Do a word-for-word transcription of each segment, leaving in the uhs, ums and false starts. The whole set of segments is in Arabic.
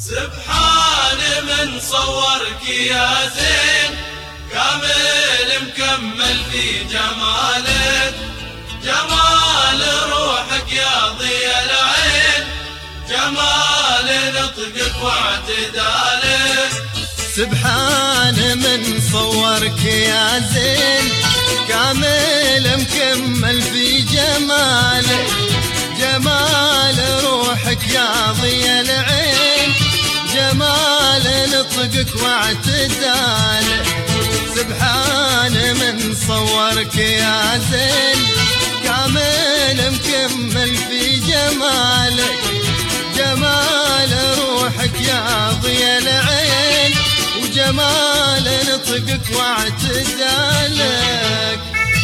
سبحان من صورك يا زين، كامل مكمل في جمالك، جمال روحك يا ضياء العين، جمال نطقك واعتدالك. سبحان من صورك يا زين، كامل مكمل في جمالك، جمال روحك يا ضياء العين، جمال نطقك واعتدالك. سبحان من صورك يا زين، كامل مكمل في جمالك، جمال روحك يا ضياء العين، وجمال نطقك واعتدالك.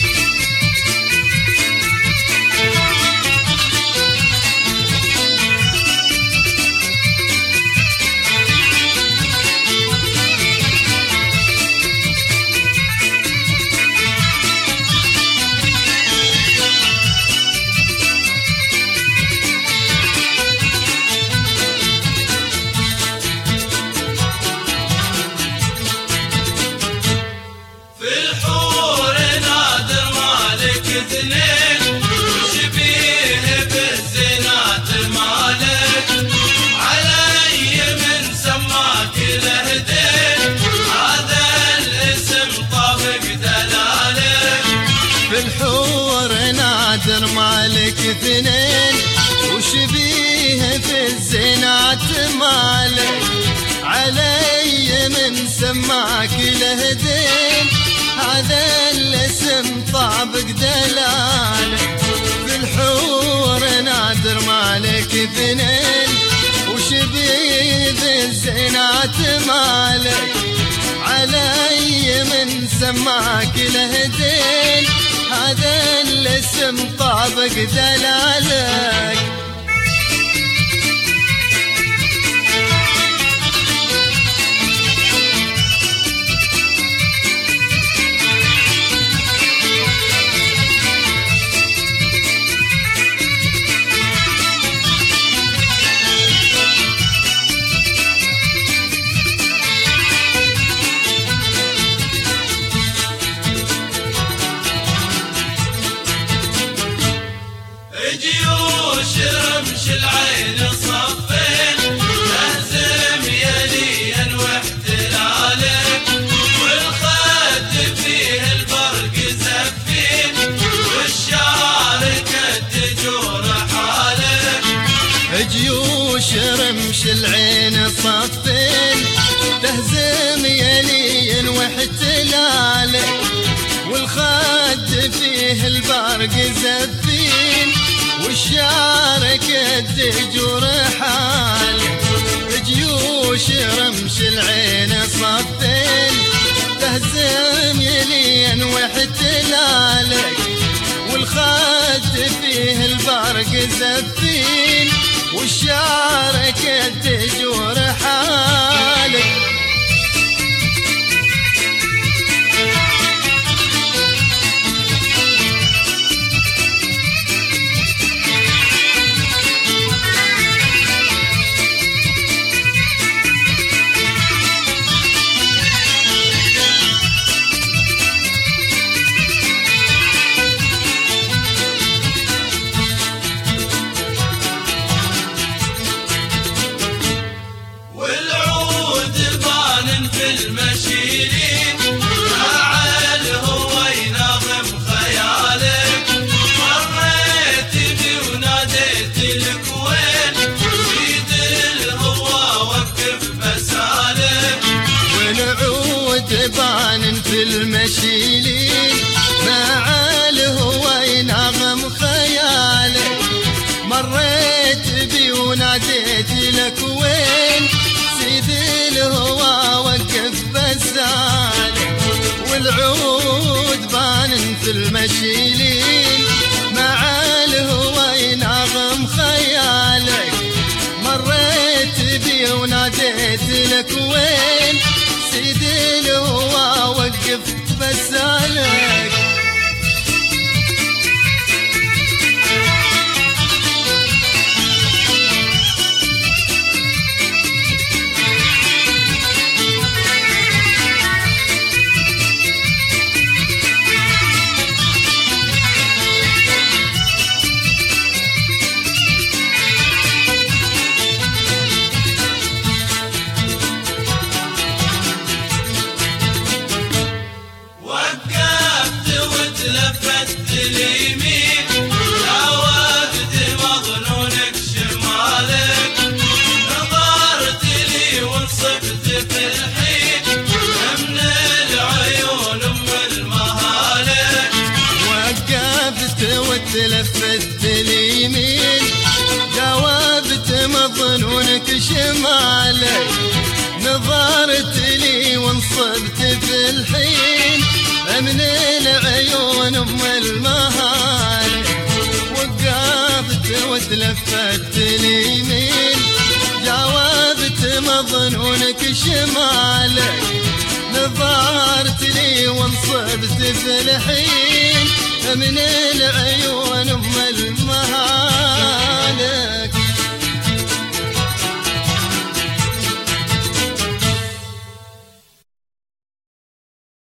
نادر مالك اثنين، وشبيه في الزينات مالك، علي من سماك لهدين، هذا الاسم طابق دلالك. في الحور نادر مالك اثنين، وشبيه في الزينات مالك، علي من سماك لهدين، هذا الاسم طابق دلالك. جيوش رمش العين صفين، تهزم يليا واحتلالك، والخد فيه البرق زفين، والشاركة تجور حالك. جيوش رمش العين صفين، تهزم يليا واحتلالك، والخد فيه البرق زفين، والشاركة تجور حالك. جيوش رمش العين صفين، تهزم يلين واحتلالك، والخد فيه البرق زفين، والشاركة تجور حالك. المشيرين مع الهوى يناظم خيالك، مريت بي وناديت لك وين، سيد الهوى وقف مسالك. والعود بان في المشيلين، مع الهوى يناظم خيالك، مريت بي وناديت لك وين، سيد الهوى وقف بسالك. والعود بان في المشيلين، مع الهوى يناغم خيالك، مريت بي وناديت لك وين، سيد الهوى وقف بسالك. وتلفت اليمين جاوبت مظنونك شمالك نظرت لي وانصبت في الحين من العيون ام المهالك وقفت وتلفت اليمين جاوبت مظنونك شمالك نظرت لي وانصبت في الحين من العيون ام المهالك